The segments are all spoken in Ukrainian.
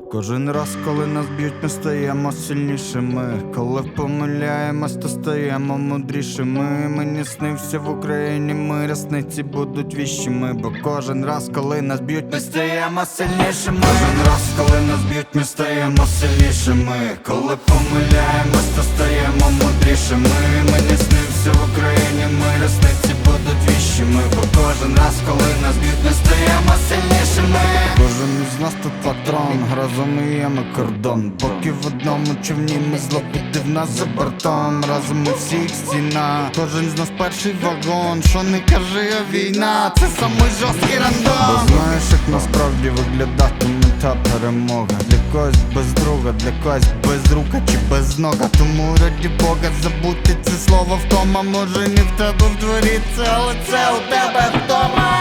Кожен раз, коли нас б'ють, ми стаємо сильнішими. Коли помиляємось, то стаємо мудрішими. Мені снився в Україні мир, рясниці будуть віщими. Бо кожен раз, коли нас б'ють, ми стаємо сильнішими. Кожен раз, коли нас б'ють, ми стаємо сильнішими. Коли помиляємось, то стаємо мудрішими. Мені снився в Україні мир, рясниці будуть віщими. Бо кожен раз, коли нас б'ють, ми стаємо сильнішими. Кожен із нас тут патрон, разом і є ми кордон. Поки в одному човні ми зло буде в нас за бортом. Разом ми всіх стіна, кожен з нас перший вагон. Що не кажи, а війна, це самий жорсткий рандом. Бо знаєш, як насправді виглядатиме та перемога. Для когось без друга, для когось без рука чи без нога. Тому раді Бога забути це слово втома. Може не в тебе в дворі це, але це у тебе вдома.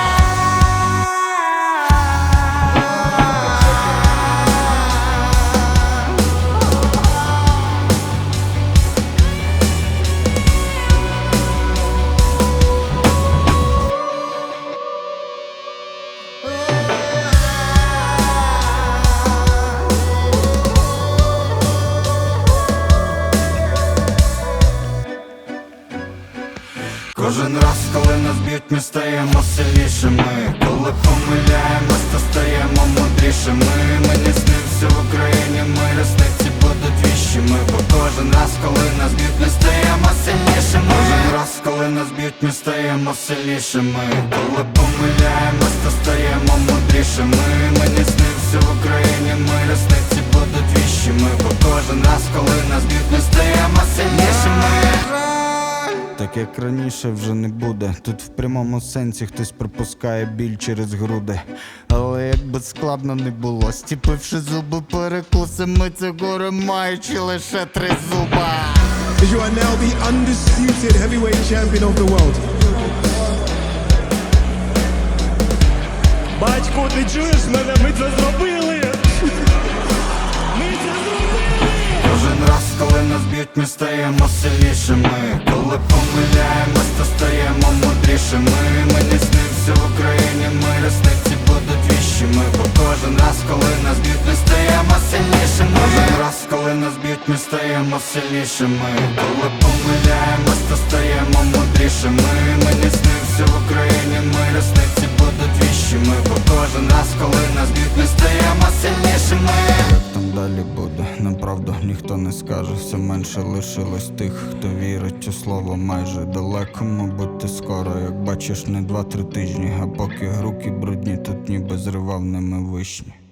Кожен раз, коли нас б'ють, ми стаємо сильнішими. Коли помиляємось, то стаємо мудрішими. Мені снився в Україні мир, рясниці будуть віщими. Бо кожен раз, коли нас б'ють, ми стаємо сильнішими. Кожен раз, коли нас б'ють, ми стаємо сильнішими. Коли помиляємось, то стаємо мудрішими. Мені снився в Україні мир, рясниці будуть віщими. Бо кожен раз, коли нас б'ють, ми стаємо сильнішими. Так як раніше вже не буде. Тут в прямому сенсі хтось пропускає біль через груди. Але як би складно не було, стіпивши зуби перекусами цього горе, маючи лише 3 зуба. You are now the undisputed heavyweight champion of the world. Батько, ти чуєш мене? Ми це зробили! Ми це зробили! Кожен раз, коли нас б'ють, ми стаємо сильнішими. Коли помиляємось, то стаємо мудрішими. Мені снився в Україні мир, рясниці будуть віщими. Бо кожен раз, коли нас б'ють, ми стаємо сильнішими. Кожен раз, коли нас б'ють, ми стаємо сильнішими. Коли помиляємось, то стаємо мудрішими. Мені снився в Україні мир, рясниці будуть віщими. Бо кожен раз, коли нас б'ють, ми стаємо сильнішими. Як там далі буде, направду ніхто не скаже. Все менше лишилось тих, хто вірить у слово майже далеко. Мабуть, ти скоро, як бачиш, не 2-3 тижні. А поки руки брудні, тут ніби зривав ними вишні.